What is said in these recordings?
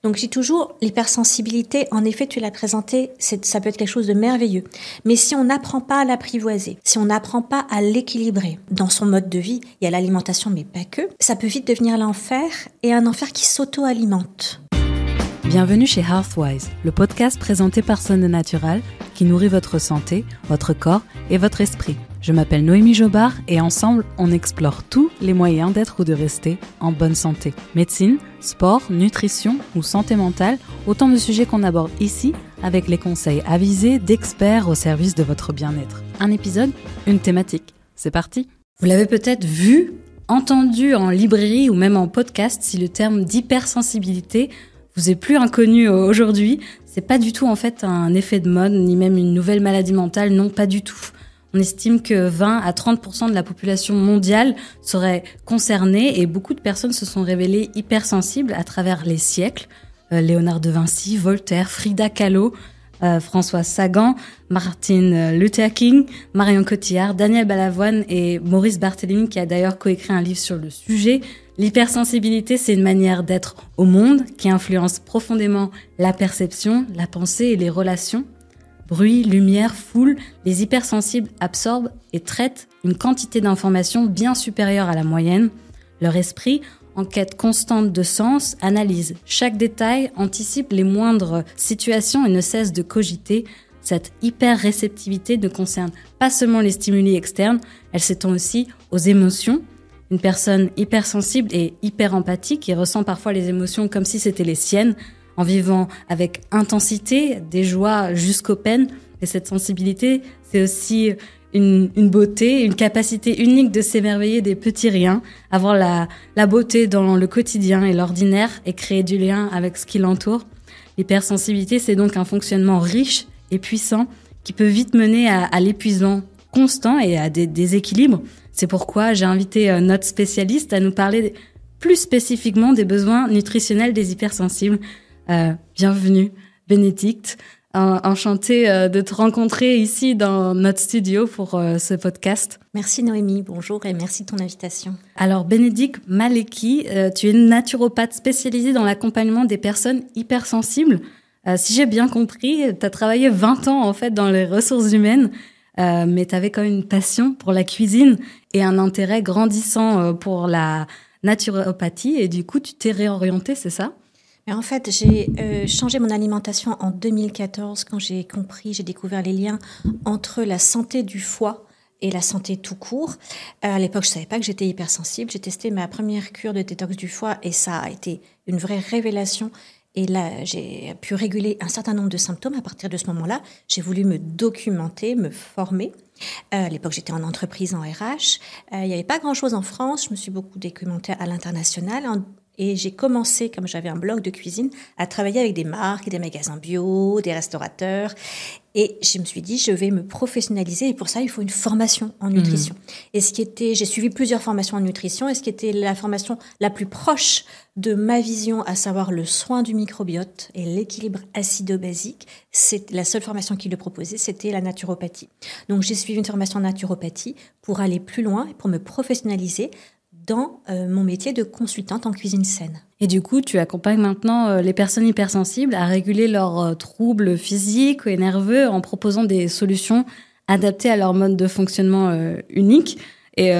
Donc, je dis toujours, l'hypersensibilité, en effet, tu l'as présenté, ça peut être quelque chose de merveilleux. Mais si on n'apprend pas à l'apprivoiser, si on n'apprend pas à l'équilibrer dans son mode de vie, il y a l'alimentation, mais pas que, ça peut vite devenir l'enfer, et un enfer qui s'auto-alimente. Bienvenue chez Healthwise, le podcast présenté par Sonde Natural qui nourrit votre santé, votre corps et votre esprit. Je m'appelle Noémie Jobard et ensemble, on explore tous les moyens d'être ou de rester en bonne santé. Médecine, sport, nutrition ou santé mentale, autant de sujets qu'on aborde ici avec les conseils avisés d'experts au service de votre bien-être. Un épisode, une thématique. C'est parti! Vous l'avez peut-être vu, entendu en librairie ou même en podcast si le terme d'hypersensibilité vous est plus inconnu aujourd'hui. C'est pas du tout en fait un effet de mode ni même une nouvelle maladie mentale, non pas du tout. On estime que 20 à 30% de la population mondiale serait concernée et beaucoup de personnes se sont révélées hypersensibles à travers les siècles. Léonard de Vinci, Voltaire, Frida Kahlo, François Sagan, Martin Luther King, Marion Cotillard, Daniel Balavoine et Maurice Barthélémy qui a d'ailleurs coécrit un livre sur le sujet. L'hypersensibilité, c'est une manière d'être au monde qui influence profondément la perception, la pensée et les relations. Bruit, lumière, foule, les hypersensibles absorbent et traitent une quantité d'informations bien supérieure à la moyenne. Leur esprit, en quête constante de sens, analyse chaque détail, anticipe les moindres situations et ne cesse de cogiter. Cette hyper-réceptivité ne concerne pas seulement les stimuli externes, elle s'étend aussi aux émotions. Une personne hypersensible et hyper-empathique qui ressent parfois les émotions comme si c'était les siennes, en vivant avec intensité, des joies jusqu'aux peines. Et cette sensibilité, c'est aussi une beauté, une capacité unique de s'émerveiller des petits riens, avoir la beauté dans le quotidien et l'ordinaire et créer du lien avec ce qui l'entoure. L'hypersensibilité, c'est donc un fonctionnement riche et puissant qui peut vite mener à l'épuisement constant et à des déséquilibres. C'est pourquoi j'ai invité notre spécialiste à nous parler plus spécifiquement des besoins nutritionnels des hypersensibles. Bienvenue, Bénédicte. Enchantée de te rencontrer ici dans notre studio pour ce podcast. Merci Noémie, bonjour et merci de ton invitation. Alors Bénédicte Maleki, tu es naturopathe spécialisée dans l'accompagnement des personnes hypersensibles. Si j'ai bien compris, tu as travaillé 20 ans en fait dans les ressources humaines. Mais tu avais quand même une passion pour la cuisine et un intérêt grandissant pour la naturopathie. Et du coup, tu t'es réorientée, c'est ça ? Mais en fait, j'ai changé mon alimentation en 2014 quand j'ai découvert les liens entre la santé du foie et la santé tout court. À l'époque, je savais pas que j'étais hypersensible. J'ai testé ma première cure de détox du foie et ça a été une vraie révélation. Et là, j'ai pu réguler un certain nombre de symptômes. À partir de ce moment-là, j'ai voulu me documenter, me former. À l'époque, j'étais en entreprise en RH. Il n'y avait pas grand-chose en France. Je me suis beaucoup documentée à l'international. Et j'ai commencé, comme j'avais un blog de cuisine, à travailler avec des marques, des magasins bio, des restaurateurs. Et je me suis dit, je vais me professionnaliser. Et pour ça, il faut une formation en nutrition. Et j'ai suivi plusieurs formations en nutrition. Et ce qui était la formation la plus proche de ma vision, à savoir le soin du microbiote et l'équilibre acido-basique, c'est la seule formation qui le proposait, c'était la naturopathie. Donc, j'ai suivi une formation en naturopathie pour aller plus loin et pour me professionnaliser dans mon métier de consultante en cuisine saine. Et du coup, tu accompagnes maintenant les personnes hypersensibles à réguler leurs troubles physiques et nerveux en proposant des solutions adaptées à leur mode de fonctionnement unique. Et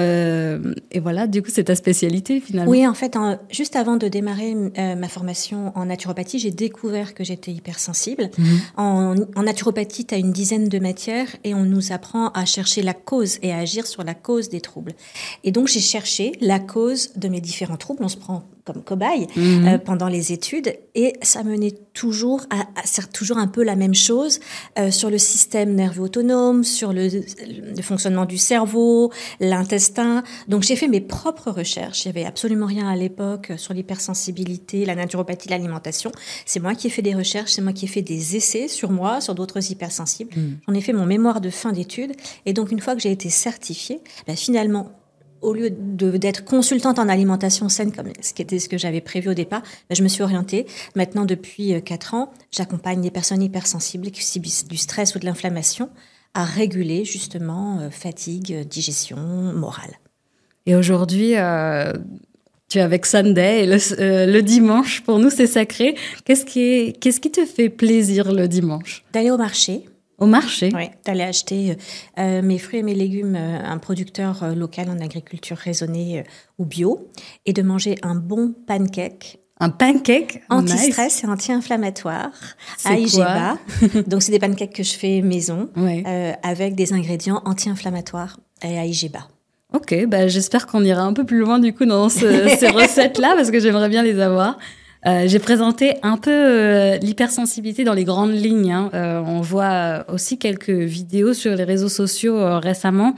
voilà, du coup, c'est ta spécialité finalement. Oui, en fait, juste avant de démarrer ma formation en naturopathie, j'ai découvert que j'étais hypersensible. En naturopathie, tu as une dizaine de matières et on nous apprend à chercher la cause et à agir sur la cause des troubles. Et donc, j'ai cherché la cause de mes différents troubles. On se prend comme cobaye pendant les études et ça menait toujours à toujours un peu la même chose sur le système nerveux autonome, sur le fonctionnement du cerveau, l'intestin. Donc j'ai fait mes propres recherches. Il n'y avait absolument rien à l'époque sur l'hypersensibilité, la naturopathie, l'alimentation. C'est moi qui ai fait des recherches, c'est moi qui ai fait des essais sur moi, sur d'autres hypersensibles. J'en ai fait mon mémoire de fin d'études et donc une fois que j'ai été certifiée, finalement, au lieu d'être consultante en alimentation saine, comme ce que j'avais prévu au départ, je me suis orientée. Maintenant, depuis 4 ans, j'accompagne des personnes hypersensibles qui subissent du stress ou de l'inflammation à réguler justement fatigue, digestion, morale. Et aujourd'hui, Tu es avec Sunday et le dimanche, pour nous, c'est sacré. Qu'est-ce qui te fait plaisir le dimanche? D'aller au marché. Au marché? Oui, d'aller acheter mes fruits et mes légumes à un producteur local en agriculture raisonnée ou bio et de manger un bon pancake. Un pancake anti-stress nice. Et anti-inflammatoire C'est à Igeba. Donc, c'est des pancakes que je fais maison avec des ingrédients anti-inflammatoires à Igeba. Ok, j'espère qu'on ira un peu plus loin du coup dans ces recettes-là parce que j'aimerais bien les avoir. J'ai présenté un peu l'hypersensibilité dans les grandes lignes. Hein. On voit aussi quelques vidéos sur les réseaux sociaux récemment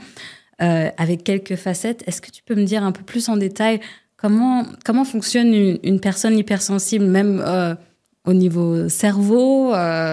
avec quelques facettes. Est-ce que tu peux me dire un peu plus en détail comment fonctionne une personne hypersensible, même au niveau cerveau,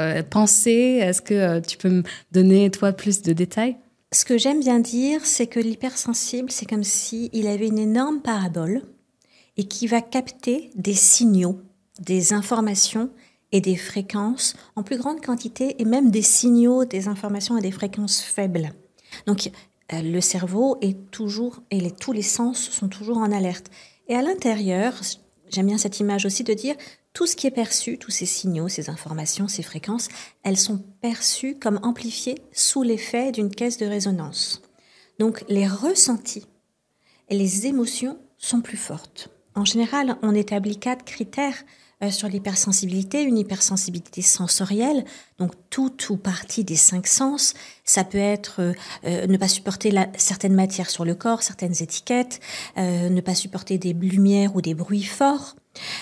pensée? Est-ce que tu peux me donner, toi, plus de détails? Ce que j'aime bien dire, c'est que l'hypersensible, c'est comme s'il avait une énorme parabole et qui va capter des signaux, des informations et des fréquences en plus grande quantité et même des signaux, des informations à des fréquences faibles. Donc, le cerveau est toujours, et tous les sens sont toujours en alerte. Et à l'intérieur, j'aime bien cette image aussi de dire, tout ce qui est perçu, tous ces signaux, ces informations, ces fréquences, elles sont perçues comme amplifiées sous l'effet d'une caisse de résonance. Donc, les ressentis et les émotions sont plus fortes. En général, on établit 4 critères sur l'hypersensibilité. Une hypersensibilité sensorielle, donc toute ou partie des 5 sens. Ça peut être ne pas supporter certaines matières sur le corps, certaines étiquettes, ne pas supporter des lumières ou des bruits forts.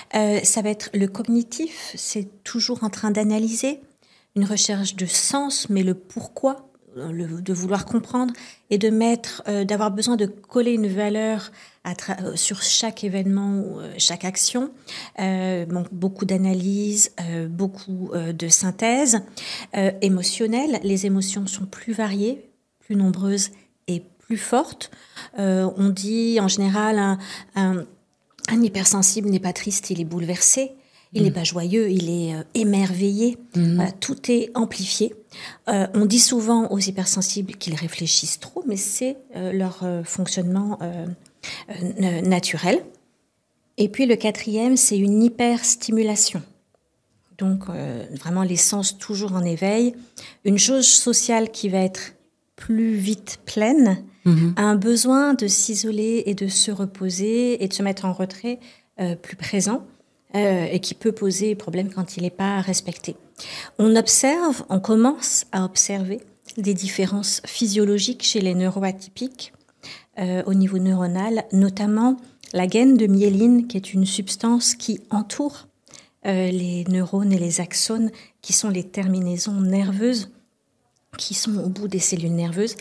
Ça va être le cognitif, c'est toujours en train d'analyser, une recherche de sens, mais le pourquoi, de vouloir comprendre et d'avoir besoin de coller une valeur sur chaque événement, chaque action. Beaucoup d'analyse, beaucoup de synthèse. Émotionnelle, les émotions sont plus variées, plus nombreuses et plus fortes. On dit en général un hypersensible n'est pas triste, il est bouleversé. Il n'est pas joyeux, il est émerveillé. Voilà, tout est amplifié. On dit souvent aux hypersensibles qu'ils réfléchissent trop, mais c'est leur fonctionnement naturel. Et puis le 4e, c'est une hyperstimulation. Donc vraiment les sens toujours en éveil. Une jauge sociale qui va être plus vite pleine, a un besoin de s'isoler et de se reposer et de se mettre en retrait plus présent. Et qui peut poser problème quand il n'est pas respecté. On commence à observer des différences physiologiques chez les neuroatypiques au niveau neuronal, notamment la gaine de myéline, qui est une substance qui entoure les neurones et les axones, qui sont les terminaisons nerveuses, qui sont au bout des cellules nerveuses.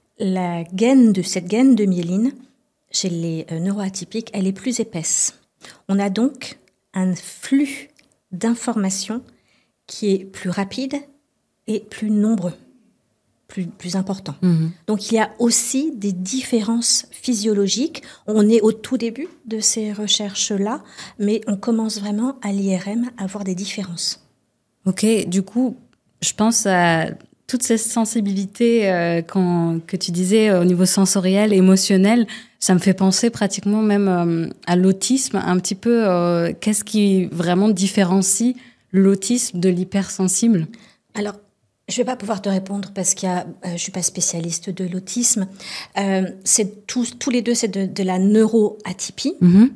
Cette gaine de myéline, chez les neuroatypiques, elle est plus épaisse. On a donc un flux d'informations qui est plus rapide et plus nombreux, plus important. Donc, il y a aussi des différences physiologiques. On est au tout début de ces recherches-là, mais on commence vraiment à l'IRM à voir des différences. Ok, du coup, je pense à toutes ces sensibilités que tu disais au niveau sensoriel, émotionnel. Ça me fait penser pratiquement même à l'autisme, un petit peu. Qu'est-ce qui vraiment différencie l'autisme de l'hypersensible? Alors, je ne vais pas pouvoir te répondre parce que je ne suis pas spécialiste de l'autisme. Tous les deux, c'est de la neuroatypie.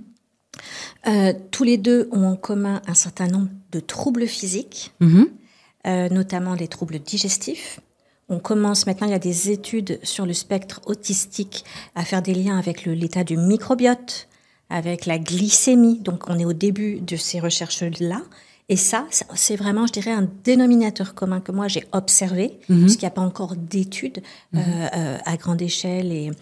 Tous les deux ont en commun un certain nombre de troubles physiques, notamment les troubles digestifs. On commence maintenant, il y a des études sur le spectre autistique à faire des liens avec l'état du microbiote, avec la glycémie. Donc, on est au début de ces recherches-là. Et ça, c'est vraiment, je dirais, un dénominateur commun que moi, j'ai observé, puisqu'il n'y a pas encore d'études à grande échelle et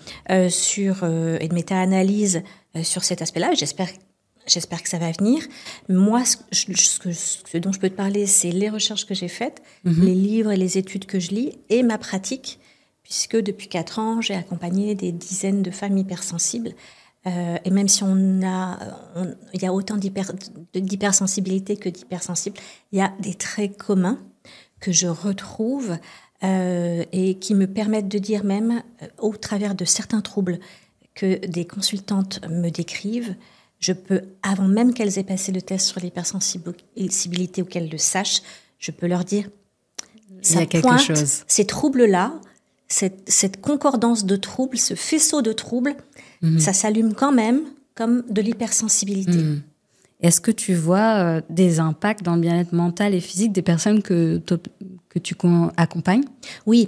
de méta-analyse sur cet aspect-là. J'espère que ça va venir. Moi, ce dont je peux te parler, c'est les recherches que j'ai faites, les livres et les études que je lis et ma pratique, puisque depuis 4 ans, j'ai accompagné des dizaines de femmes hypersensibles. Et même si il y a autant d'hypersensibilité que d'hypersensibles, il y a des traits communs que je retrouve et qui me permettent de dire même, au travers de certains troubles que des consultantes me décrivent, Je peux, avant même qu'elles aient passé le test sur l'hypersensibilité ou qu'elles le sachent, je peux leur dire, il y a quelque chose. Ces troubles-là, cette concordance de troubles, ce faisceau de troubles, ça s'allume quand même comme de l'hypersensibilité. Est-ce que tu vois des impacts dans le bien-être mental et physique des personnes que tu accompagnes ? Oui,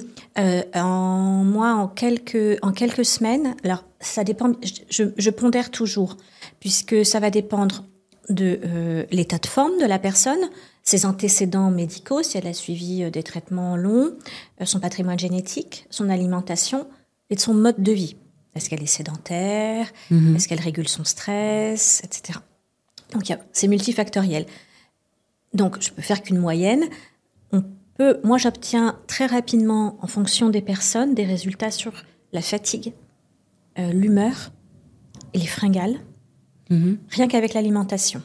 en quelques semaines, alors ça dépend, je pondère toujours, puisque ça va dépendre de l'état de forme de la personne, ses antécédents médicaux, si elle a suivi des traitements longs, son patrimoine génétique, son alimentation et de son mode de vie. Est-ce qu'elle est sédentaire ? Est-ce qu'elle régule son stress, etc. Donc, c'est multifactoriel. Donc, je peux faire qu'une moyenne. Moi, j'obtiens très rapidement, en fonction des personnes, des résultats sur la fatigue, l'humeur et les fringales, rien qu'avec l'alimentation.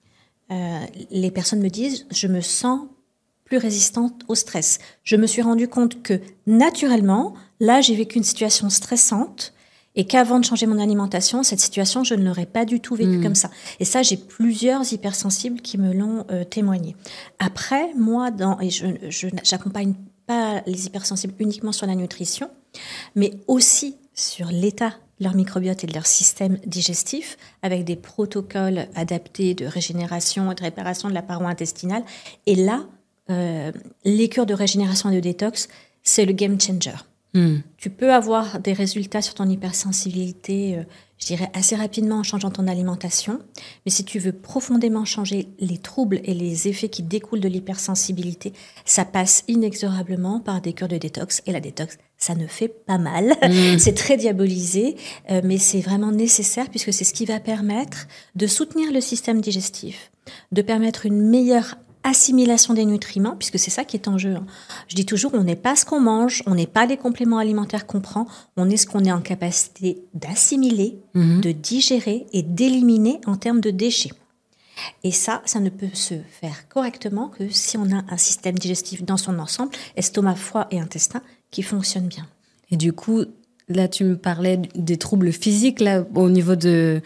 Les personnes me disent, je me sens plus résistante au stress. Je me suis rendu compte que, naturellement, là, j'ai vécu une situation stressante et qu'avant de changer mon alimentation, cette situation, je ne l'aurais pas du tout vécue comme ça. Et ça, j'ai plusieurs hypersensibles qui me l'ont témoigné. Après, moi, je n'accompagne pas les hypersensibles uniquement sur la nutrition, mais aussi sur l'état de leur microbiote et de leur système digestif, avec des protocoles adaptés de régénération et de réparation de la paroi intestinale. Et là, les cures de régénération et de détox, c'est le game changer. Tu peux avoir des résultats sur ton hypersensibilité, je dirais, assez rapidement en changeant ton alimentation. Mais si tu veux profondément changer les troubles et les effets qui découlent de l'hypersensibilité, ça passe inexorablement par des cures de détox. Et la détox, ça ne fait pas mal. C'est très diabolisé, mais c'est vraiment nécessaire puisque c'est ce qui va permettre de soutenir le système digestif, de permettre une meilleure assimilation des nutriments, puisque c'est ça qui est en jeu. Je dis toujours, on n'est pas ce qu'on mange, on n'est pas les compléments alimentaires qu'on prend, on est ce qu'on est en capacité d'assimiler, de digérer et d'éliminer en termes de déchets. Et ça ne peut se faire correctement que si on a un système digestif dans son ensemble, estomac, foie et intestin, qui fonctionne bien. Et du coup, là, tu me parlais des troubles physiques là, au niveau du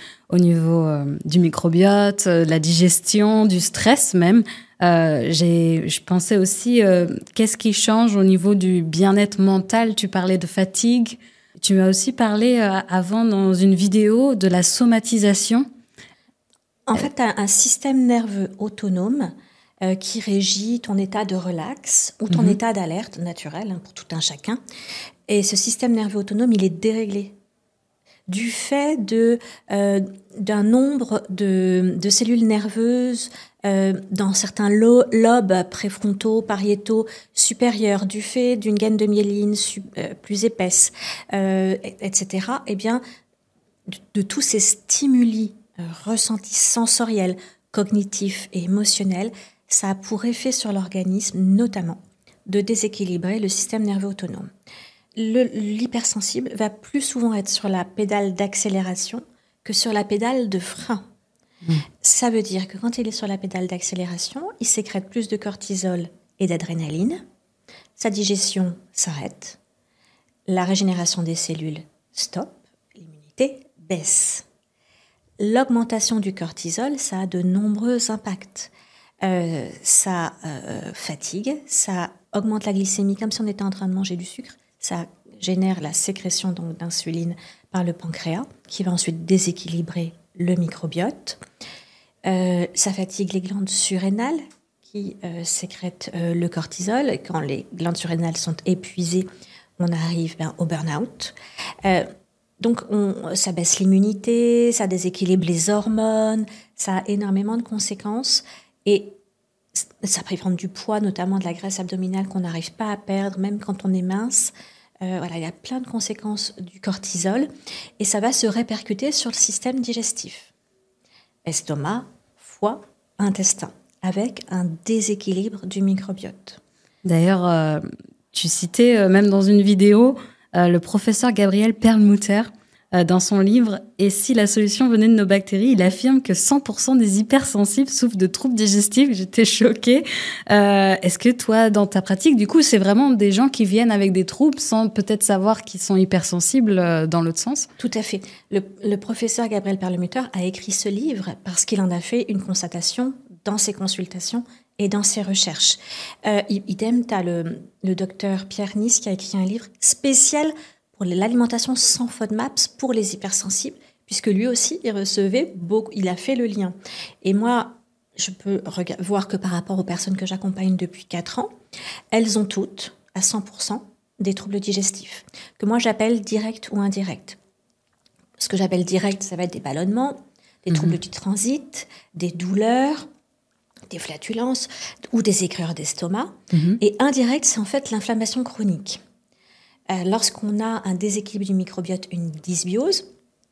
microbiote, de la digestion, du stress même. Je pensais aussi, qu'est-ce qui change au niveau du bien-être mental ? Tu parlais de fatigue. Tu m'as aussi parlé avant dans une vidéo de la somatisation. En fait, tu as un système nerveux autonome qui régit ton état de relax ou ton état d'alerte naturel pour tout un chacun. Et ce système nerveux autonome, il est déréglé du fait d'un nombre de cellules nerveuses dans certains lobes préfrontaux, pariétaux supérieurs, du fait d'une gaine de myéline plus épaisse, etc. Eh bien, de tous ces stimuli ressentis sensoriels, cognitifs et émotionnels, ça a pour effet sur l'organisme, notamment, de déséquilibrer le système nerveux autonome. L'hypersensible va plus souvent être sur la pédale d'accélération que sur la pédale de frein. Ça veut dire que quand il est sur la pédale d'accélération, il sécrète plus de cortisol et d'adrénaline. Sa digestion s'arrête. La régénération des cellules stoppe. L'immunité baisse. L'augmentation du cortisol, ça a de nombreux impacts. Ça fatigue, ça augmente la glycémie comme si on était en train de manger du sucre. Ça génère la sécrétion donc d'insuline par le pancréas, qui va ensuite déséquilibrer le microbiote. Ça fatigue les glandes surrénales, qui sécrètent le cortisol. Et quand les glandes surrénales sont épuisées, on arrive au burn-out. Donc, ça baisse l'immunité, ça déséquilibre les hormones, ça a énormément de conséquences. Et ça peut prendre du poids, notamment de la graisse abdominale qu'on n'arrive pas à perdre, même quand on est mince. Il y a plein de conséquences du cortisol et ça va se répercuter sur le système digestif. Estomac, foie, intestin, avec un déséquilibre du microbiote. D'ailleurs, tu citais même dans une vidéo le professeur Gabriel Perlmutter dans son livre « Et si la solution venait de nos bactéries », il affirme que 100% des hypersensibles souffrent de troubles digestifs. J'étais choquée. Est-ce que toi, dans ta pratique, du coup, c'est vraiment des gens qui viennent avec des troubles sans peut-être savoir qu'ils sont hypersensibles dans l'autre sens? Tout à fait. Le professeur Gabriel Perlemutter a écrit ce livre parce qu'il en a fait une constatation dans ses consultations et dans ses recherches. Idem, tu as le docteur Pierre Nice qui a écrit un livre spécial pour l'alimentation sans FODMAPs pour les hypersensibles, puisque lui aussi, il recevait beaucoup, il a fait le lien. Et moi, je peux voir que par rapport aux personnes que j'accompagne depuis 4 ans, elles ont toutes, à 100%, des troubles digestifs, que moi j'appelle directs ou indirects. Ce que j'appelle direct, ça va être des ballonnements, des troubles du transit, des douleurs, des flatulences ou des aigreurs d'estomac. Et indirect, c'est en fait l'inflammation chronique. Lorsqu'on a un déséquilibre du microbiote, une dysbiose,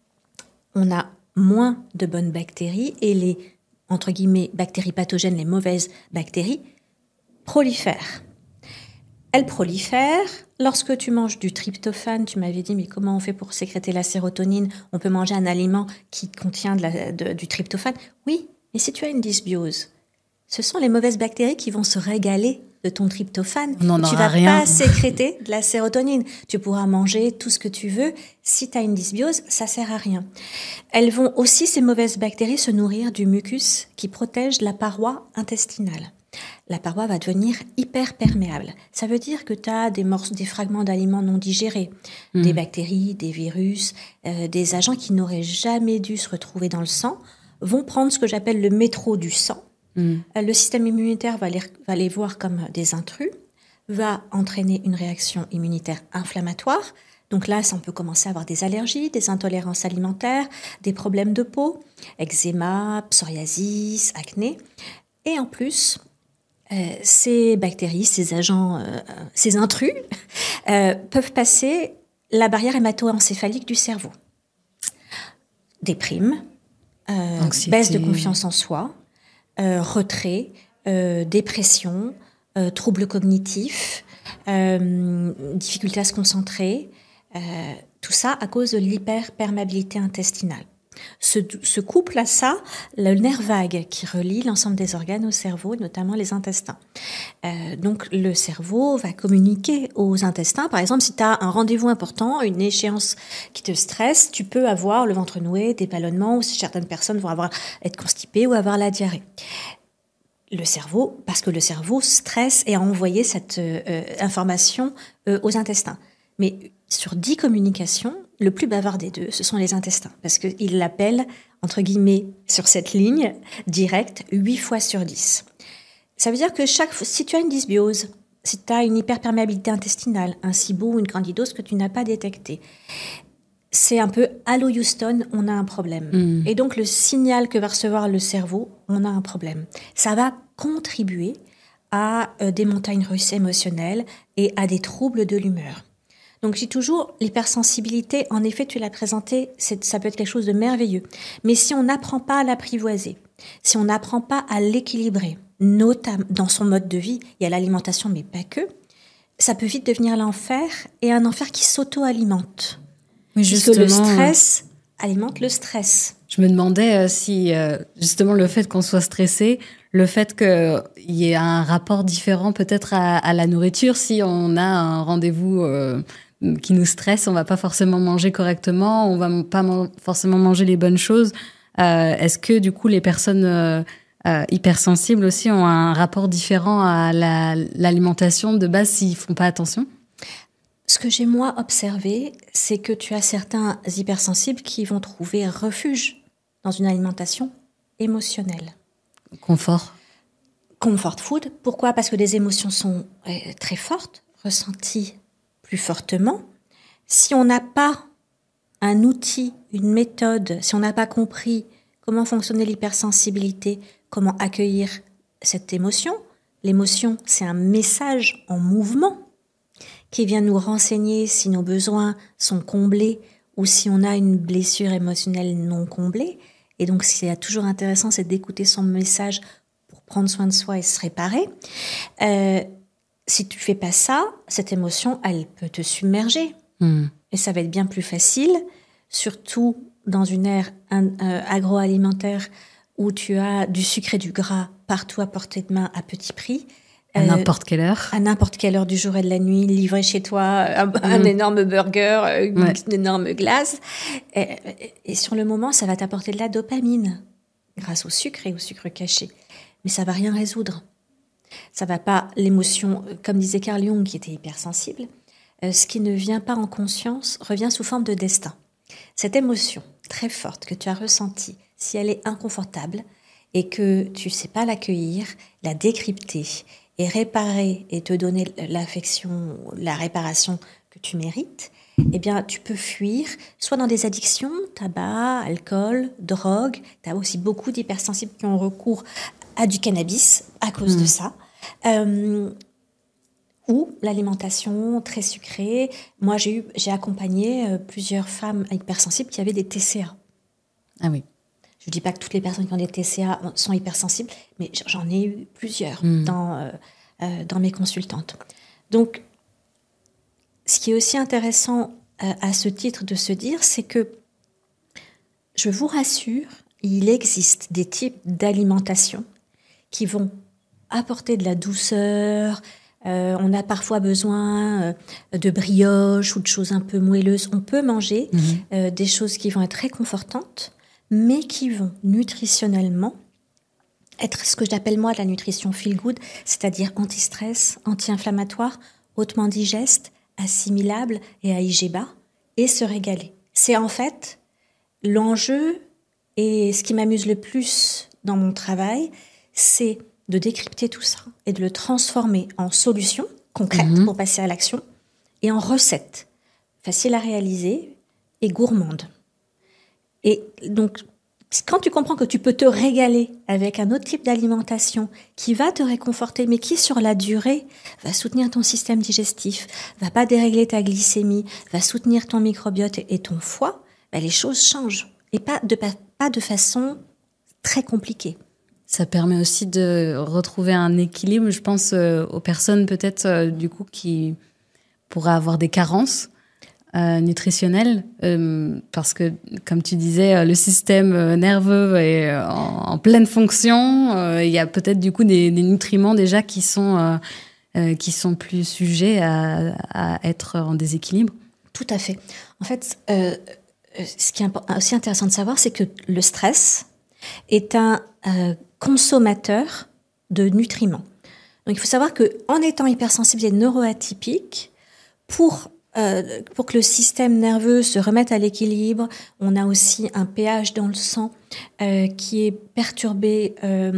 on a moins de bonnes bactéries et les, entre guillemets, bactéries pathogènes, les mauvaises bactéries, prolifèrent. Elles prolifèrent. Lorsque tu manges du tryptophane, tu m'avais dit, mais comment on fait pour sécréter la sérotonine? On peut manger un aliment qui contient du tryptophane. Oui, mais si tu as une dysbiose, ce sont les mauvaises bactéries qui vont se régaler de ton tryptophane. Tu vas pas sécréter de la sérotonine. Tu pourras manger tout ce que tu veux. Si tu as une dysbiose, ça sert à rien. Elles vont aussi, ces mauvaises bactéries, se nourrir du mucus qui protège la paroi intestinale. La paroi va devenir hyper perméable. Ça veut dire que tu as des fragments d'aliments non digérés, des bactéries, des virus, des agents qui n'auraient jamais dû se retrouver dans le sang, vont prendre ce que j'appelle le métro du sang. Le système immunitaire va les voir comme des intrus, va entraîner une réaction immunitaire inflammatoire. Donc là, on peut commencer à avoir des allergies, des intolérances alimentaires, des problèmes de peau, eczéma, psoriasis, acné. Et en plus, ces bactéries, ces agents, ces intrus peuvent passer la barrière hémato-encéphalique du cerveau. Déprime, baisse de confiance en soi, retrait, dépression, troubles cognitifs, difficulté à se concentrer, tout ça à cause de l'hyperperméabilité intestinale. Ce couple à ça, le nerf vague qui relie l'ensemble des organes au cerveau, notamment les intestins. Donc le cerveau va communiquer aux intestins. Par exemple, si tu as un rendez-vous important, une échéance qui te stresse, tu peux avoir le ventre noué, des ballonnements, ou certaines personnes vont être constipées ou avoir la diarrhée. Le cerveau, parce que le cerveau stresse et a envoyé cette information aux intestins. Mais sur 10 communications, le plus bavard des deux, ce sont les intestins. Parce qu'ils l'appellent, entre guillemets, sur cette ligne directe, 8 fois sur 10. Ça veut dire que si tu as une dysbiose, si tu as une hyperperméabilité intestinale, un SIBO ou une candidose que tu n'as pas détecté, c'est un peu « Allô Houston, on a un problème ». Et donc le signal que va recevoir le cerveau, on a un problème. Ça va contribuer à des montagnes russes émotionnelles et à des troubles de l'humeur. Donc, je dis toujours, l'hypersensibilité, en effet, tu l'as présenté, ça peut être quelque chose de merveilleux. Mais si on n'apprend pas à l'apprivoiser, si on n'apprend pas à l'équilibrer, notamment dans son mode de vie, il y a l'alimentation, mais pas que, ça peut vite devenir l'enfer, et un enfer qui s'auto-alimente. Oui, justement, puisque le stress alimente le stress. Je me demandais si, justement, le fait qu'on soit stressé, le fait qu'il y ait un rapport différent peut-être à la nourriture, si on a un rendez-vous qui nous stresse, on va pas forcément manger correctement, on va pas forcément manger les bonnes choses. Est-ce que du coup les personnes hypersensibles aussi ont un rapport différent à l'alimentation de base s'ils font pas attention? Ce que j'ai moi observé, c'est que tu as certains hypersensibles qui vont trouver refuge dans une alimentation émotionnelle. Comfort food. Pourquoi? Parce que les émotions sont très fortes, ressenties plus fortement. Si on n'a pas un outil, une méthode, si on n'a pas compris comment fonctionnait l'hypersensibilité, comment accueillir cette émotion, l'émotion, c'est un message en mouvement qui vient nous renseigner si nos besoins sont comblés ou si on a une blessure émotionnelle non comblée. Et donc, ce qui est toujours intéressant, c'est d'écouter son message pour prendre soin de soi et se réparer. Si tu fais pas ça, cette émotion, elle peut te submerger. Et ça va être bien plus facile, surtout dans une ère agroalimentaire où tu as du sucre et du gras partout à portée de main à petit prix. À n'importe quelle heure. À n'importe quelle heure du jour et de la nuit, livré chez toi, un énorme burger, une énorme glace. Et sur le moment, ça va t'apporter de la dopamine grâce au sucre et au sucre caché. Mais ça va rien résoudre. Ça va pas, l'émotion, comme disait Carl Jung, qui était hypersensible, ce qui ne vient pas en conscience revient sous forme de destin. Cette émotion très forte que tu as ressentie, si elle est inconfortable et que tu sais pas l'accueillir, la décrypter et réparer et te donner l'affection, la réparation que tu mérites, eh bien, tu peux fuir, soit dans des addictions, tabac, alcool, drogue. Tu as aussi beaucoup d'hypersensibles qui ont recours à du cannabis à cause de ça. Ou l'alimentation très sucrée. Moi, j'ai accompagné plusieurs femmes hypersensibles qui avaient des TCA. Ah oui. Je ne dis pas que toutes les personnes qui ont des TCA sont hypersensibles, mais j'en ai eu plusieurs dans mes consultantes. Donc, ce qui est aussi intéressant à ce titre de se dire, c'est que, je vous rassure, il existe des types d'alimentation qui vont apporter de la douceur. On a parfois besoin de brioche ou de choses un peu moelleuses. On peut manger des choses qui vont être réconfortantes, mais qui vont nutritionnellement être ce que j'appelle moi la nutrition feel good, c'est-à-dire anti-stress, anti-inflammatoire, hautement digeste, assimilable et à IG bas, et se régaler. C'est en fait l'enjeu, et ce qui m'amuse le plus dans mon travail, c'est de décrypter tout ça et de le transformer en solution concrète pour passer à l'action et en recette facile à réaliser et gourmande. Et donc, quand tu comprends que tu peux te régaler avec un autre type d'alimentation qui va te réconforter, mais qui, sur la durée, va soutenir ton système digestif, va pas dérégler ta glycémie, va soutenir ton microbiote et ton foie, les choses changent. Et pas de façon très compliquée. Ça permet aussi de retrouver un équilibre, je pense, aux personnes peut-être du coup qui pourraient avoir des carences nutritionnelles, parce que, comme tu disais, le système nerveux est en pleine fonction. Il y a peut-être du coup des nutriments déjà qui sont plus sujets à être en déséquilibre. Tout à fait. En fait, ce qui est aussi intéressant de savoir, c'est que le stress est un consommateur de nutriments. Donc, il faut savoir qu'en étant hypersensible et neuroatypique, pour que le système nerveux se remette à l'équilibre, on a aussi un pH dans le sang qui est perturbé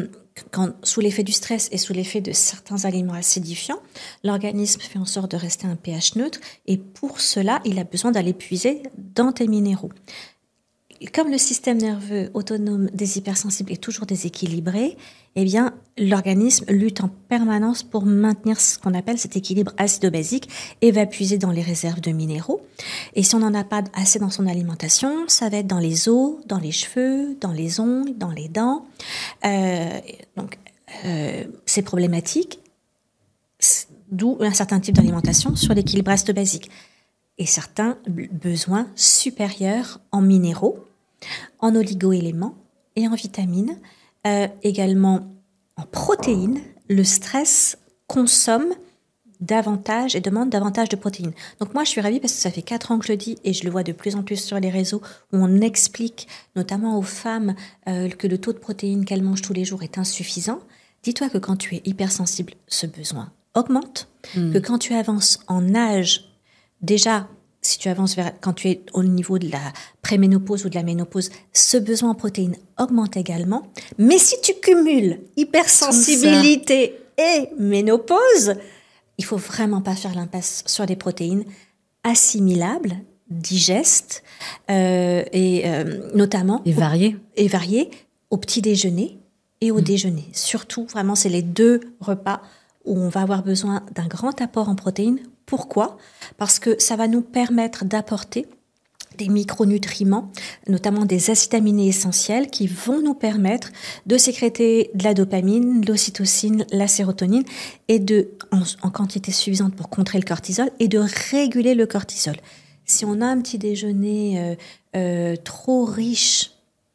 sous l'effet du stress et sous l'effet de certains aliments acidifiants. L'organisme fait en sorte de rester un pH neutre et pour cela, il a besoin d'aller puiser dans tes minéraux. Comme le système nerveux autonome des hypersensibles est toujours déséquilibré, eh bien, l'organisme lutte en permanence pour maintenir ce qu'on appelle cet équilibre acido-basique et va puiser dans les réserves de minéraux. Et si on n'en a pas assez dans son alimentation, ça va être dans les os, dans les cheveux, dans les ongles, dans les dents. C'est problématique, d'où un certain type d'alimentation sur l'équilibre acido-basique. Et certains besoins supérieurs en minéraux, en oligo-éléments et en vitamines, également en protéines. Le stress consomme davantage et demande davantage de protéines. Donc moi, je suis ravie parce que ça fait 4 ans que je le dis et je le vois de plus en plus sur les réseaux où on explique, notamment aux femmes, que le taux de protéines qu'elles mangent tous les jours est insuffisant. Dis-toi que quand tu es hypersensible, ce besoin augmente, que quand tu avances en âge, déjà, si tu avances quand tu es au niveau de la préménopause ou de la ménopause, ce besoin en protéines augmente également. Mais si tu cumules hypersensibilité et ménopause, il faut vraiment pas faire l'impasse sur des protéines assimilables, digestes, notamment... Et variées. Et variées au petit déjeuner et au déjeuner. Surtout, vraiment, c'est les 2 repas où on va avoir besoin d'un grand apport en protéines. Pourquoi ? Parce que ça va nous permettre d'apporter des micronutriments, notamment des acides aminés essentiels qui vont nous permettre de sécréter de la dopamine, de l'ocytocine, la sérotonine et en quantité suffisante pour contrer le cortisol et de réguler le cortisol. Si on a un petit déjeuner trop riche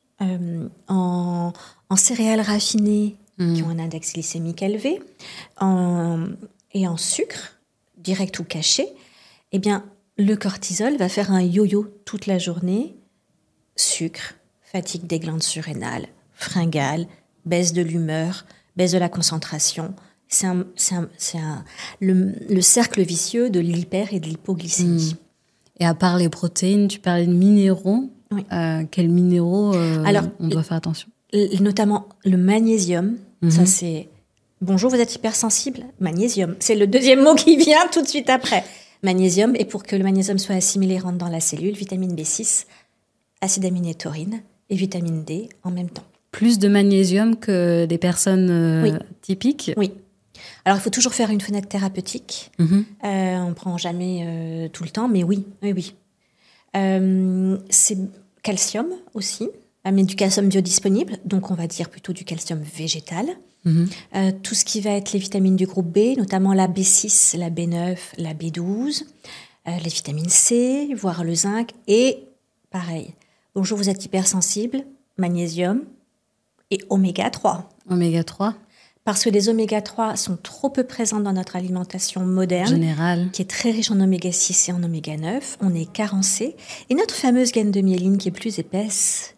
en céréales raffinées qui ont un index glycémique élevé et en sucre, direct ou caché, eh bien, le cortisol va faire un yo-yo toute la journée. Sucre, fatigue des glandes surrénales, fringales, baisse de l'humeur, baisse de la concentration. C'est le cercle vicieux de l'hyper et de l'hypoglycémie. Et à part les protéines, tu parlais de minéraux. Oui. Quels minéraux on doit faire attention? Notamment le magnésium. Ça, c'est... Bonjour, vous êtes hypersensible? Magnésium. C'est le deuxième mot qui vient tout de suite après. Magnésium. Et pour que le magnésium soit assimilé, rentre dans la cellule, vitamine B6, acide aminé taurine et vitamine D en même temps. Plus de magnésium que des personnes typiques? Oui. Alors, il faut toujours faire une fenêtre thérapeutique. On ne prend jamais tout le temps, mais oui. C'est calcium aussi, mais du calcium biodisponible, donc on va dire plutôt du calcium végétal. Tout ce qui va être les vitamines du groupe B, notamment la B6, la B9, la B12, les vitamines C, voire le zinc, et pareil. Bonjour, vous êtes hypersensible, magnésium et oméga 3. Oméga 3. Parce que les oméga 3 sont trop peu présents dans notre alimentation moderne, générale, qui est très riche en oméga 6 et en oméga 9. On est carencé. Et notre fameuse gaine de myéline qui est plus épaisse,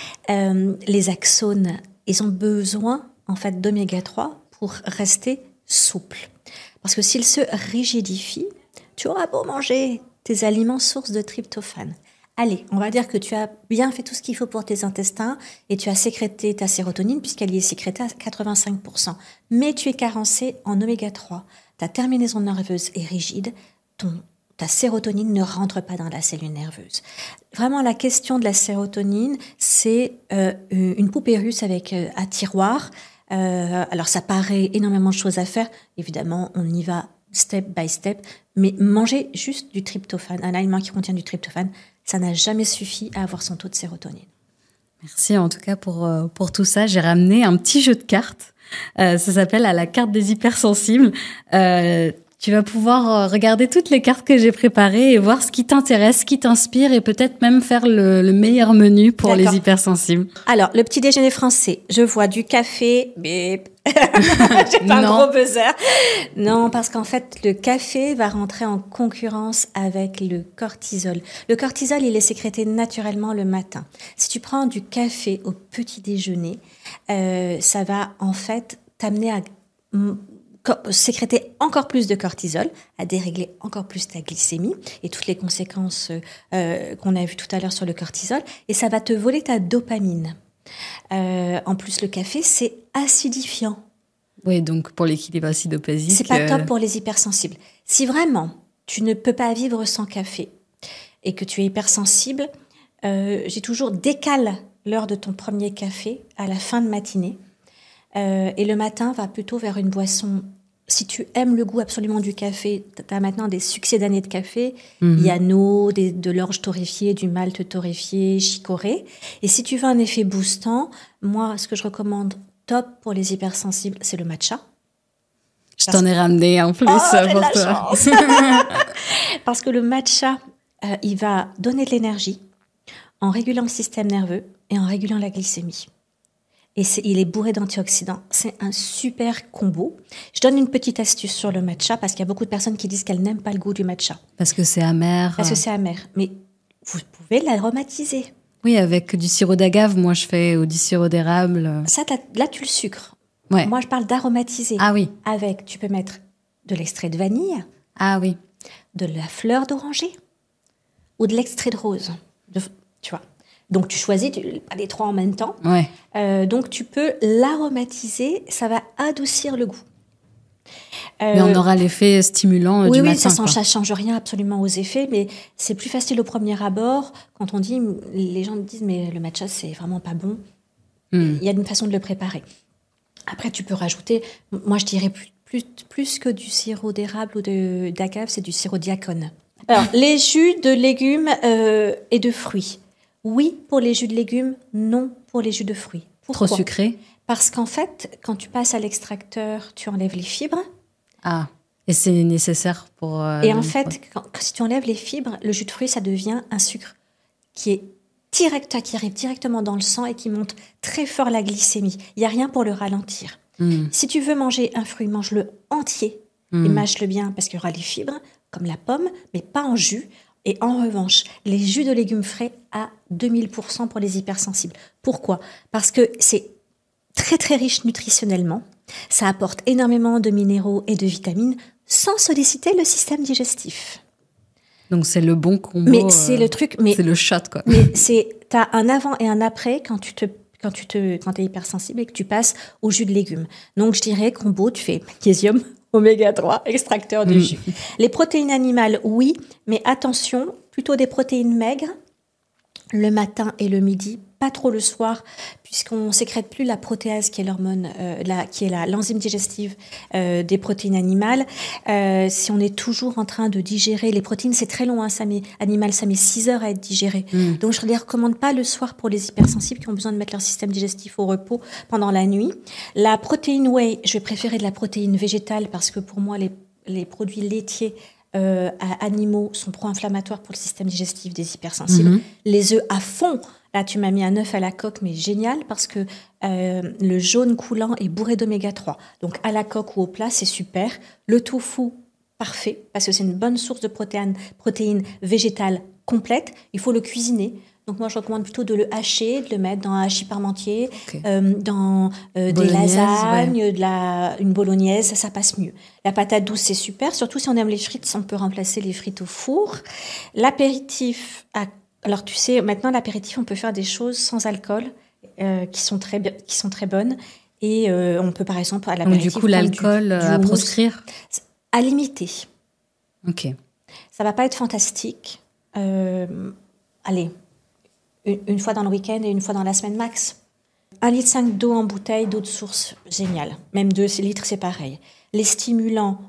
les axones, ils ont besoin en fait d'oméga 3 pour rester souples. Parce que s'ils se rigidifient, tu auras beau manger tes aliments sources de tryptophane. Allez, on va dire que tu as bien fait tout ce qu'il faut pour tes intestins et tu as sécrété ta sérotonine puisqu'elle y est sécrétée à 85%. Mais tu es carencé en oméga 3. Ta terminaison nerveuse est rigide, ta sérotonine ne rentre pas dans la cellule nerveuse. Vraiment, la question de la sérotonine, c'est une poupée russe avec un tiroir. Alors, ça paraît énormément de choses à faire. Évidemment, on y va step by step. Mais manger juste du tryptophane, un aliment qui contient du tryptophane, ça n'a jamais suffi à avoir son taux de sérotonine. Merci en tout cas pour tout ça. J'ai ramené un petit jeu de cartes. Ça s'appelle à la carte des hypersensibles. Tu vas pouvoir regarder toutes les cartes que j'ai préparées et voir ce qui t'intéresse, ce qui t'inspire et peut-être même faire le meilleur menu pour les hypersensibles. Alors, le petit déjeuner français, je vois du café, bip. J'ai pas un gros buzzer. Non, parce qu'en fait, le café va rentrer en concurrence avec le cortisol. Le cortisol, il est sécrété naturellement le matin. Si tu prends du café au petit déjeuner, ça va en fait t'amener à sécréter encore plus de cortisol, à dérégler encore plus ta glycémie et toutes les conséquences qu'on a vues tout à l'heure sur le cortisol. Et ça va te voler ta dopamine. En plus, le café, c'est acidifiant. Oui, donc pour l'équilibre acido-basique... C'est pas top pour les hypersensibles. Si vraiment, tu ne peux pas vivre sans café et que tu es hypersensible, j'ai toujours décale l'heure de ton premier café à la fin de matinée. Et le matin, va plutôt vers une boisson... Si tu aimes le goût absolument du café, tu as maintenant des succédanés de café. Yano, de l'orge torréfiée, du malt torréfié, chicorée. Et si tu veux un effet boostant, moi, ce que je recommande top pour les hypersensibles, c'est le matcha. Je t'en ai ramené en plus pour toi. Parce que le matcha, il va donner de l'énergie en régulant le système nerveux et en régulant la glycémie. Et il est bourré d'antioxydants. C'est un super combo. Je donne une petite astuce sur le matcha parce qu'il y a beaucoup de personnes qui disent qu'elles n'aiment pas le goût du matcha. Parce que c'est amer. Parce que c'est amer. Mais vous pouvez l'aromatiser. Oui, avec du sirop d'agave. Moi, je fais du sirop d'érable. Ça, là, tu le sucres. Ouais. Moi, je parle d'aromatiser. Ah oui. Tu peux mettre de l'extrait de vanille. Ah oui. De la fleur d'oranger. Ou de l'extrait de rose. Tu vois. Donc, tu choisis pas les trois en même temps. Ouais. Donc, tu peux l'aromatiser. Ça va adoucir le goût. Mais on aura l'effet stimulant du matin. Oui, ça change rien absolument aux effets. Mais c'est plus facile au premier abord. Quand on dit, les gens disent, mais le matcha, c'est vraiment pas bon. Il y a une façon de le préparer. Après, tu peux rajouter, moi, je dirais plus que du sirop d'érable ou d'agave, c'est du sirop diacone. Alors, les jus de légumes et de fruits. Oui pour les jus de légumes, non pour les jus de fruits. Pourquoi ? Trop sucré ? Parce qu'en fait, quand tu passes à l'extracteur, tu enlèves les fibres. Ah. Et c'est nécessaire pour... Et en fait, si tu enlèves les fibres, le jus de fruits, ça devient un sucre qui est qui arrive directement dans le sang et qui monte très fort la glycémie. Il n'y a rien pour le ralentir. Si tu veux manger un fruit, mange-le entier et mâche-le bien parce qu'il y aura les fibres, comme la pomme, mais pas en jus. Et en revanche, les jus de légumes frais à 2000% pour les hypersensibles. Pourquoi ? Parce que c'est très très riche nutritionnellement. Ça apporte énormément de minéraux et de vitamines sans solliciter le système digestif. Donc c'est le bon combo. Mais c'est le truc. Mais c'est le shot, quoi. Mais t'as un avant et un après quand t'es hypersensible et que tu passes au jus de légumes. Donc je dirais combo, tu fais magnésium, oméga 3, extracteur de jus. Les protéines animales, oui, mais attention, plutôt des protéines maigres le matin et le midi, pas trop le soir, puisqu'on sécrète plus la protéase, qui est l'hormone, qui est l'enzyme digestive des protéines animales. Si on est toujours en train de digérer les protéines, c'est très long, hein, ça met 6 heures à être digéré. Donc je ne les recommande pas le soir pour les hypersensibles qui ont besoin de mettre leur système digestif au repos pendant la nuit. La protéine whey, je vais préférer de la protéine végétale parce que pour moi les produits laitiers animaux sont pro-inflammatoires pour le système digestif des hypersensibles. Les œufs à fond. Là, tu m'as mis un œuf à la coque, mais génial, parce que le jaune coulant est bourré d'oméga 3. Donc, à la coque ou au plat, c'est super. Le tofu, parfait, parce que c'est une bonne source de protéines végétales complètes. Il faut le cuisiner. Donc, moi, je recommande plutôt de le hacher, de le mettre dans un hachis parmentier, dans des lasagnes, une bolognaise, ça passe mieux. La patate douce, c'est super. Surtout si on aime les frites, on peut remplacer les frites au four. L'apéritif, alors tu sais, maintenant, l'apéritif, on peut faire des choses sans alcool qui sont très bonnes. Et on peut, par exemple, à l'apéritif... Donc, du coup, l'alcool à proscrire ? À limiter. Ok. Ça va pas être fantastique. Allez... Une fois dans le week-end et une fois dans la semaine max. 1,5 litre d'eau en bouteille, d'eau de source, génial. Même 2 litres, c'est pareil. Les stimulants,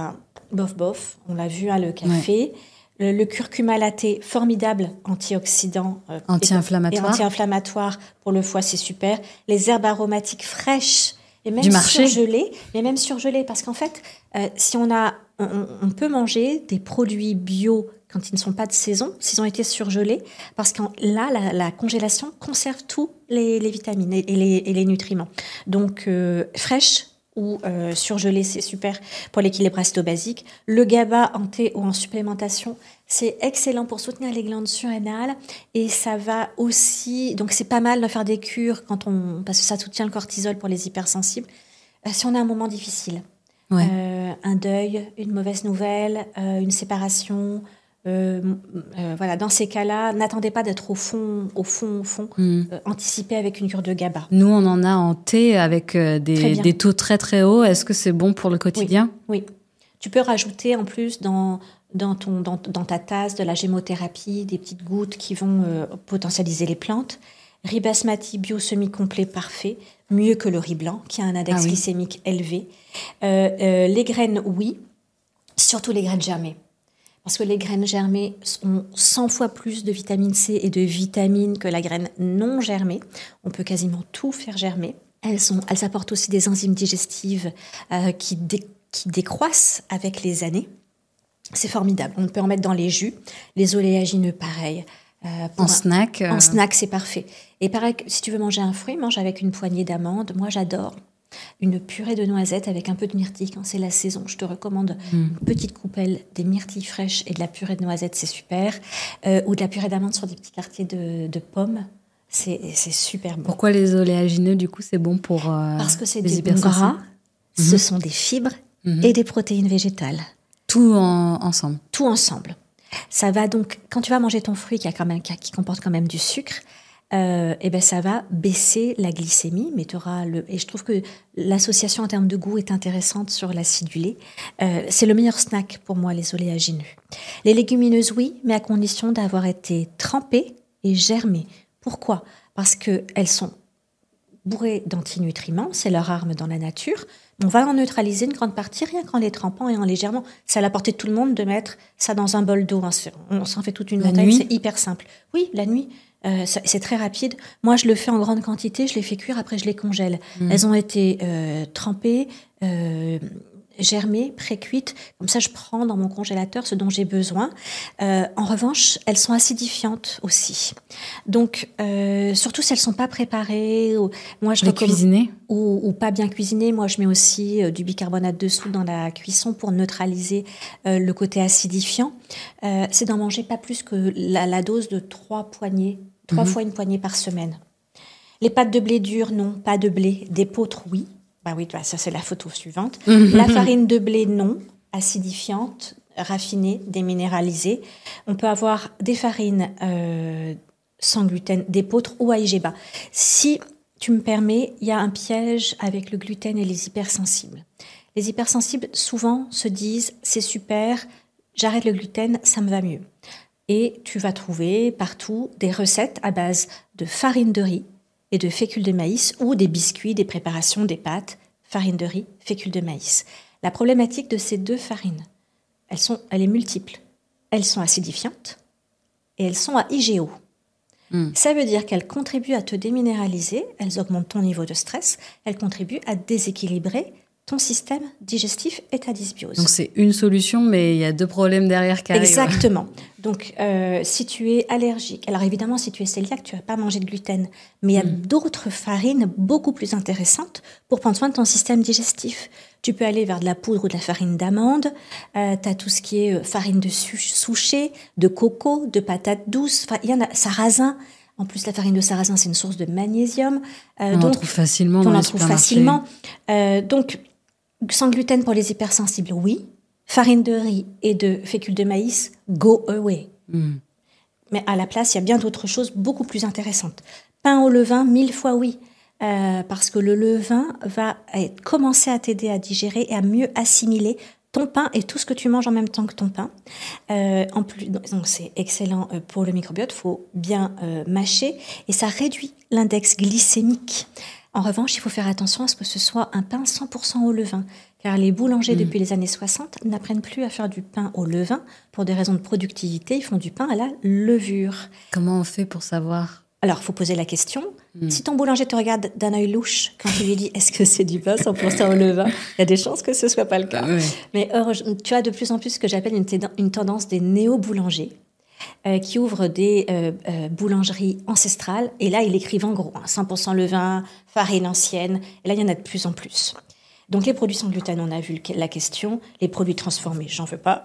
bof, on l'a vu, hein, le café. Ouais. Le curcuma latte, formidable, antioxydant. Anti-inflammatoire. Et anti-inflammatoire pour le foie, c'est super. Les herbes aromatiques fraîches, et même surgelées, parce qu'en fait, si on peut manger des produits bio quand ils ne sont pas de saison, s'ils ont été surgelés, parce que là, la congélation conserve tous les vitamines et les nutriments. Donc, fraîches ou surgelées, c'est super pour l'équilibre acido-basique. Le GABA en thé ou en supplémentation, c'est excellent pour soutenir les glandes surrénales et ça va aussi... Donc, c'est pas mal de faire des cures parce que ça soutient le cortisol pour les hypersensibles. Si on a un moment difficile, un deuil, une mauvaise nouvelle, une séparation... voilà, dans ces cas-là, n'attendez pas d'être au fond. Anticipez avec une cure de GABA. Nous, on en a en thé avec des taux très très hauts. Est-ce que c'est bon pour le quotidien ? Oui. Tu peux rajouter en plus dans ta tasse de la gémothérapie des petites gouttes qui vont potentialiser les plantes. Riz basmati bio semi-complet parfait, mieux que le riz blanc qui a un index glycémique élevé. Les graines, oui, surtout les graines germées. Parce que les graines germées ont 100 fois plus de vitamine C et de vitamines que la graine non germée. On peut quasiment tout faire germer. Elles apportent aussi des enzymes digestives qui décroissent avec les années. C'est formidable. On peut en mettre dans les jus. Les oléagineux, pareil. En snack En snack, c'est parfait. Et pareil, si tu veux manger un fruit, mange avec une poignée d'amandes. Moi, j'adore une purée de noisettes avec un peu de myrtille quand c'est la saison. Je te recommande une petite coupelle des myrtilles fraîches et de la purée de noisettes, c'est super. Ou de la purée d'amandes sur des petits quartiers de pommes. C'est super bon. Pourquoi les oléagineux, du coup, c'est bon pour parce que c'est des bons gras, ce sont des fibres et des protéines végétales. Tout ensemble. Tout ensemble. Ça va donc, quand tu vas manger ton fruit qui comporte quand même du sucre, ça va baisser la glycémie, mais et je trouve que l'association en termes de goût est intéressante sur l'acidulé. C'est le meilleur snack pour moi, les oléagineux. Les légumineuses, oui, mais à condition d'avoir été trempées et germées. Pourquoi ? Parce qu'elles sont bourrées d'antinutriments, c'est leur arme dans la nature. On va en neutraliser une grande partie rien qu'en les trempant et en les germant. C'est à la portée de tout le monde de mettre ça dans un bol d'eau. On s'en fait toute une montagne, c'est hyper simple. Oui, la nuit. C'est très rapide. Moi, je le fais en grande quantité, je les fais cuire, après je les congèle. Elles ont été trempées, germées, pré-cuites. Comme ça, je prends dans mon congélateur ce dont j'ai besoin. En revanche, elles sont acidifiantes aussi. Donc, surtout si elles sont pas préparées. Moi, cuisinées ou pas bien cuisinées. Moi, je mets aussi du bicarbonate de soude dans la cuisson pour neutraliser le côté acidifiant. C'est d'en manger pas plus que la dose de 3 poignées, 3 fois une poignée par semaine. Les pâtes de blé dur, non, pas de blé. D'épeautre, oui. Bah oui, ça c'est la photo suivante. La farine de blé, non, acidifiante, raffinée, déminéralisée. On peut avoir des farines sans gluten, d'épeautre ou à IGBA. Si tu me permets, il y a un piège avec le gluten et les hypersensibles. Les hypersensibles, souvent, se disent « c'est super, j'arrête le gluten, ça me va mieux ». Et tu vas trouver partout des recettes à base de farine de riz et de fécule de maïs ou des biscuits, des préparations, des pâtes, farine de riz, fécule de maïs. La problématique de ces 2 farines, elle est multiple. Elles sont acidifiantes et elles sont à IGO. Ça veut dire qu'elles contribuent à te déminéraliser, elles augmentent ton niveau de stress, elles contribuent à déséquilibrer ton système digestif et ta dysbiose. Donc c'est une solution, mais il y a 2 problèmes derrière qui arrivent. Exactement. Donc si tu es allergique, alors évidemment si tu es cœliaque, tu vas pas manger de gluten, mais il y a d'autres farines beaucoup plus intéressantes pour prendre soin de ton système digestif. Tu peux aller vers de la poudre ou de la farine d'amande, tu as tout ce qui est farine de souchet, de coco, de patates douces, enfin il y en a, sarrasin. En plus, la farine de sarrasin, c'est une source de magnésium. On en trouve facilement dans les supermarchés. Donc, sans gluten pour les hypersensibles, oui. Farine de riz et de fécule de maïs, go away. Mais à la place, il y a bien d'autres choses beaucoup plus intéressantes. Pain au levain, 1000 fois oui. Parce que le levain va commencer à t'aider à digérer et à mieux assimiler ton pain et tout ce que tu manges en même temps que ton pain. En plus, donc c'est excellent pour le microbiote, il faut bien mâcher et ça réduit l'index glycémique. En revanche, il faut faire attention à ce que ce soit un pain 100% au levain, car les boulangers depuis les années 60 n'apprennent plus à faire du pain au levain pour des raisons de productivité, ils font du pain à la levure. Comment on fait pour savoir ? Alors, il faut poser la question. Si ton boulanger te regarde d'un œil louche quand tu lui dis « est-ce que c'est du pain 100% au levain ?» Il y a des chances que ce ne soit pas le cas. Mais tu as de plus en plus ce que j'appelle une tendance des néo-boulangers qui ouvrent des boulangeries ancestrales. Et là, ils écrivent en gros 100% levain, farine ancienne. Et là, il y en a de plus en plus. Donc, les produits sans gluten, on a vu la question. Les produits transformés, j'en veux pas.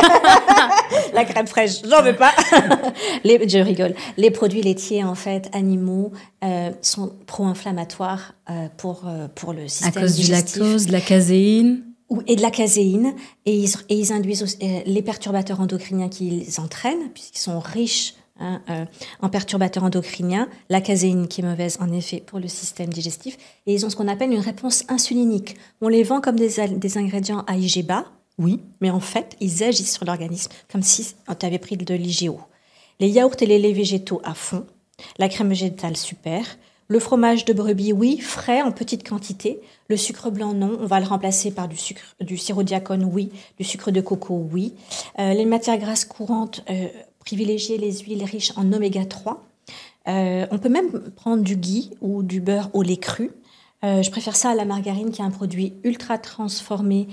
La crème fraîche, j'en veux pas. Je rigole. Les produits laitiers, en fait, animaux, sont pro-inflammatoires pour le système digestif. À cause du lactose, de la caséine. Et de la caséine. Et ils induisent aussi, les perturbateurs endocriniens qu'ils entraînent, puisqu'ils sont riches en perturbateurs endocriniens, la caséine qui est mauvaise en effet pour le système digestif, et ils ont ce qu'on appelle une réponse insulinique. On les vend comme des ingrédients à IGBA, oui, mais en fait, ils agissent sur l'organisme comme si tu avais pris de l'IGO. Les yaourts et les laits végétaux à fond, la crème végétale super, le fromage de brebis, oui, frais en petite quantité, le sucre blanc, non, on va le remplacer par du sirop diacone, oui, du sucre de coco, oui, les matières grasses courantes, privilégier les huiles riches en oméga 3. On peut même prendre du ghee ou du beurre au lait cru. Je préfère ça à la margarine qui est un produit ultra transformé.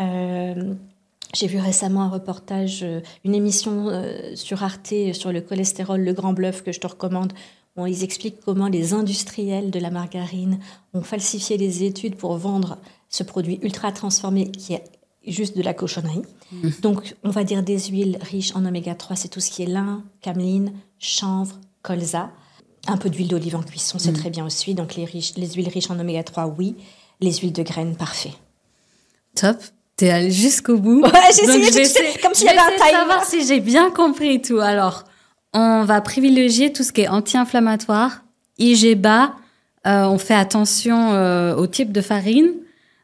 J'ai vu récemment un reportage, une émission sur Arte sur le cholestérol, le grand bluff que je te recommande. Où ils expliquent comment les industriels de la margarine ont falsifié les études pour vendre ce produit ultra transformé qui est juste de la cochonnerie. Donc, on va dire des huiles riches en oméga 3, c'est tout ce qui est lin, cameline, chanvre, colza. Un peu d'huile d'olive en cuisson, c'est très bien aussi. Donc, les huiles riches en oméga 3, oui. Les huiles de graines, parfait. Top. T'es allée jusqu'au bout. Ouais, j'ai essayé, comme s'il y avait un timer. Savoir si j'ai bien compris tout. Alors, on va privilégier tout ce qui est anti-inflammatoire, IGBA. On fait attention au type de farine.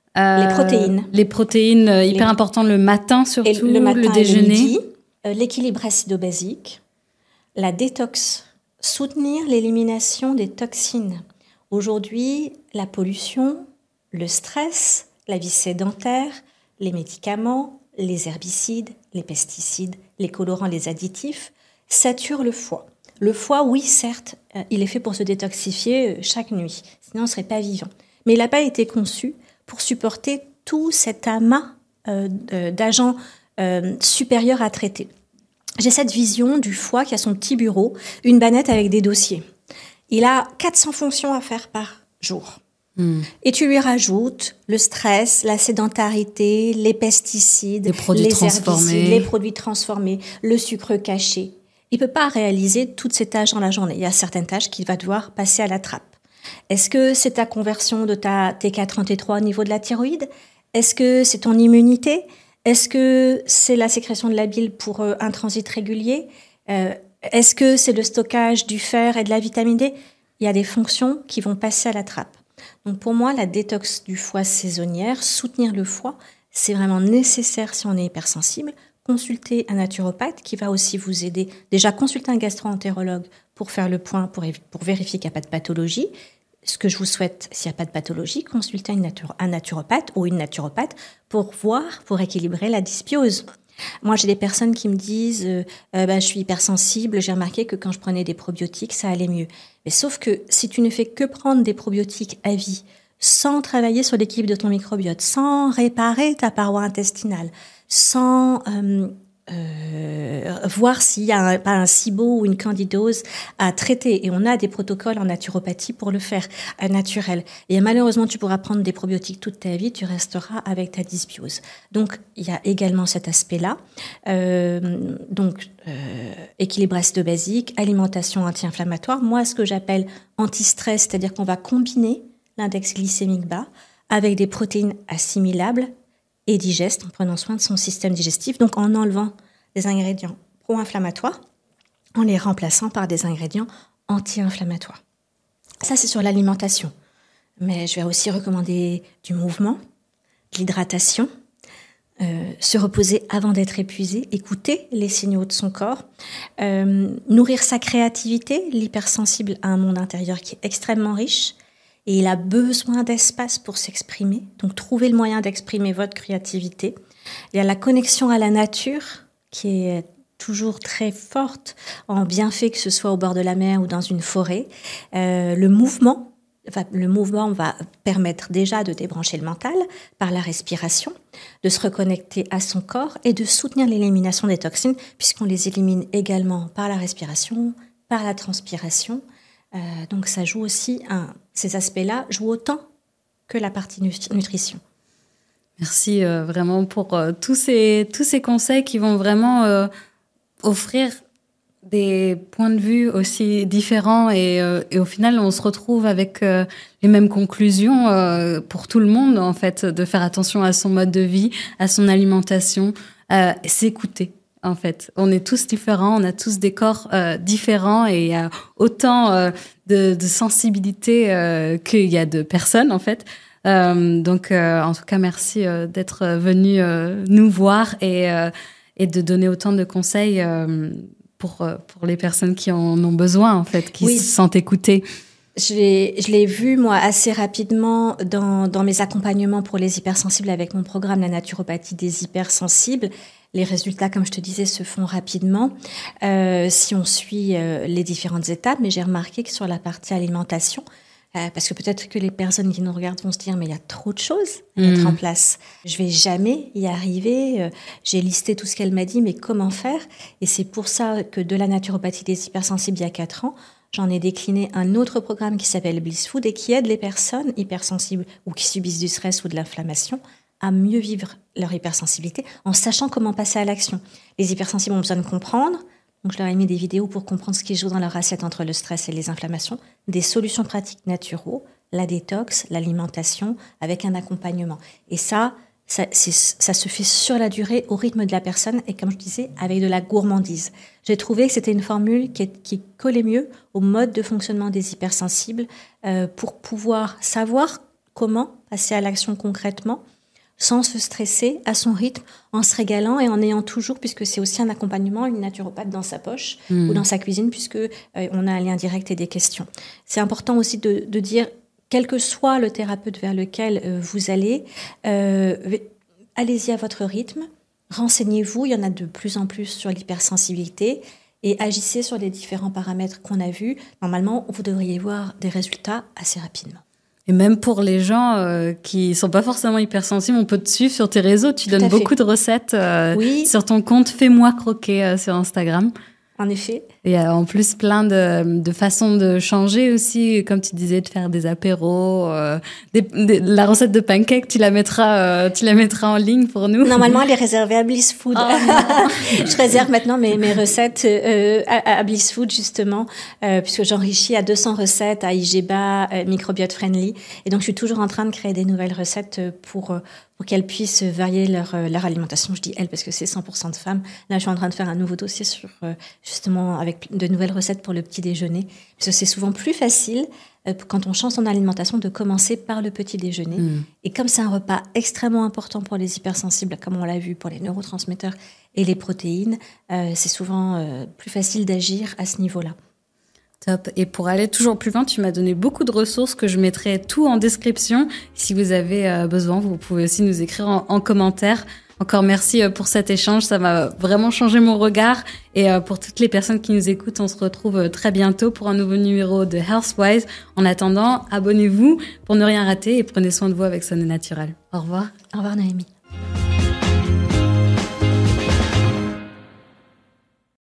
Les protéines, hyper importantes le matin surtout, le déjeuner. Et le midi, l'équilibre acido-basique, la détox, soutenir l'élimination des toxines. Aujourd'hui, la pollution, le stress, la vie sédentaire, les médicaments, les herbicides, les pesticides, les colorants, les additifs saturent le foie. Le foie, oui, certes, il est fait pour se détoxifier chaque nuit, sinon on ne serait pas vivant. Mais il n'a pas été conçu pour supporter tout cet amas d'agents supérieurs à traiter. J'ai cette vision du foie qui a son petit bureau, une bannette avec des dossiers. Il a 400 fonctions à faire par jour. Et tu lui rajoutes le stress, la sédentarité, les pesticides, les herbicides, les produits transformés, le sucre caché. Il peut pas réaliser toutes ces tâches dans la journée. Il y a certaines tâches qu'il va devoir passer à la trappe. Est-ce que c'est ta conversion de ta T4 en T3 au niveau de la thyroïde? Est-ce que c'est ton immunité? Est-ce que c'est la sécrétion de la bile pour un transit régulier? Est-ce que c'est le stockage du fer et de la vitamine D? Il y a des fonctions qui vont passer à la trappe. Donc pour moi, la détox du foie saisonnière, soutenir le foie, c'est vraiment nécessaire si on est hypersensible. Consulter un naturopathe qui va aussi vous aider. Déjà, consulter un gastro-entérologue pour faire le point, pour vérifier qu'il n'y a pas de pathologie. Ce que je vous souhaite, s'il n'y a pas de pathologie, consulter un naturopathe ou une naturopathe pour voir, pour équilibrer la dysbiose. Moi, j'ai des personnes qui me disent je suis hypersensible, j'ai remarqué que quand je prenais des probiotiques, ça allait mieux. Mais sauf que si tu ne fais que prendre des probiotiques à vie, sans travailler sur l'équilibre de ton microbiote, sans réparer ta paroi intestinale, sans voir s'il y a pas un SIBO ou une candidose à traiter. Et on a des protocoles en naturopathie pour le faire, naturel. Et malheureusement, tu pourras prendre des probiotiques toute ta vie, tu resteras avec ta dysbiose. Donc, il y a également cet aspect-là. Équilibre acéto-basique, alimentation anti-inflammatoire. Moi, ce que j'appelle anti-stress, c'est-à-dire qu'on va combiner l'index glycémique bas avec des protéines assimilables et digestes, en prenant soin de son système digestif, donc en enlevant des ingrédients pro-inflammatoires, en les remplaçant par des ingrédients anti-inflammatoires. Ça, c'est sur l'alimentation. Mais je vais aussi recommander du mouvement, de l'hydratation, se reposer avant d'être épuisé, écouter les signaux de son corps, nourrir sa créativité. L'hypersensible a un monde intérieur qui est extrêmement riche, et il a besoin d'espace pour s'exprimer. Donc, trouvez le moyen d'exprimer votre créativité. Il y a la connexion à la nature qui est toujours très forte en bienfait, que ce soit au bord de la mer ou dans une forêt. Le mouvement va permettre déjà de débrancher le mental par la respiration, de se reconnecter à son corps et de soutenir l'élimination des toxines, puisqu'on les élimine également par la respiration, par la transpiration. Donc ça joue aussi, ces aspects-là jouent autant que la partie nutrition. Merci vraiment pour tous ces conseils qui vont vraiment offrir des points de vue aussi différents et au final on se retrouve avec les mêmes conclusions pour tout le monde en fait, de faire attention à son mode de vie, à son alimentation, s'écouter. En fait, on est tous différents, on a tous des corps différents et il y a autant de sensibilité qu'il y a de personnes en fait. Donc, en tout cas, merci d'être venu nous voir et de donner autant de conseils pour les personnes qui en ont besoin en fait, qui se sentent écoutées. Je l'ai vu, moi, assez rapidement dans mes accompagnements pour les hypersensibles avec mon programme La naturopathie des hypersensibles. Les résultats, comme je te disais, se font rapidement si on suit les différentes étapes. Mais j'ai remarqué que sur la partie alimentation, parce que peut-être que les personnes qui nous regardent vont se dire « mais il y a trop de choses à mettre en place. Je vais jamais y arriver. J'ai listé tout ce qu'elle m'a dit, mais comment faire ?» Et c'est pour ça que de la naturopathie des hypersensibles il y a 4 ans, j'en ai décliné un autre programme qui s'appelle Bliss Food et qui aide les personnes hypersensibles ou qui subissent du stress ou de l'inflammation à mieux vivre leur hypersensibilité en sachant comment passer à l'action. Les hypersensibles ont besoin de comprendre, donc je leur ai mis des vidéos pour comprendre ce qui joue dans leur assiette entre le stress et les inflammations, des solutions pratiques naturelles, la détox, l'alimentation, avec un accompagnement. Et ça se fait sur la durée, au rythme de la personne, et comme je disais, avec de la gourmandise. J'ai trouvé que c'était une formule qui collait mieux au mode de fonctionnement des hypersensibles pour pouvoir savoir comment passer à l'action concrètement, sans se stresser, à son rythme, en se régalant et en ayant toujours, puisque c'est aussi un accompagnement, une naturopathe dans sa poche ou dans sa cuisine, puisque on a un lien direct et des questions. C'est important aussi de dire, quel que soit le thérapeute vers lequel vous allez, allez-y à votre rythme, renseignez-vous, il y en a de plus en plus sur l'hypersensibilité, et agissez sur les différents paramètres qu'on a vus. Normalement, vous devriez voir des résultats assez rapidement. Et même pour les gens qui sont pas forcément hypersensibles, on peut te suivre sur tes réseaux. Tu donnes beaucoup de recettes sur ton compte Fais-moi croquer sur Instagram. En effet. Il y a en plus plein de façons de changer aussi, comme tu disais, de faire des apéros. La recette de pancake, tu la mettras en ligne pour nous. Normalement, elle est réservée à Bliss Food. Oh, je réserve maintenant mes recettes à Bliss Food, justement, puisque j'enrichis à 200 recettes à IGBA, microbiote friendly. Et donc, je suis toujours en train de créer des nouvelles recettes pour qu'elles puissent varier leur alimentation. Je dis elles parce que c'est 100% de femmes. Là, je suis en train de faire un nouveau dossier sur, justement, avec de nouvelles recettes pour le petit déjeuner. Parce que c'est souvent plus facile, quand on change son alimentation, de commencer par le petit déjeuner. Et comme c'est un repas extrêmement important pour les hypersensibles, comme on l'a vu pour les neurotransmetteurs et les protéines, c'est souvent plus facile d'agir à ce niveau-là. Top. Et pour aller toujours plus loin, tu m'as donné beaucoup de ressources que je mettrai tout en description. Si vous avez besoin, vous pouvez aussi nous écrire en commentaire. Encore merci pour cet échange, ça m'a vraiment changé mon regard. Et pour toutes les personnes qui nous écoutent, on se retrouve très bientôt pour un nouveau numéro de Healthwise. En attendant, abonnez-vous pour ne rien rater et prenez soin de vous avec Sonnet Naturel. Au revoir. Au revoir Noémie.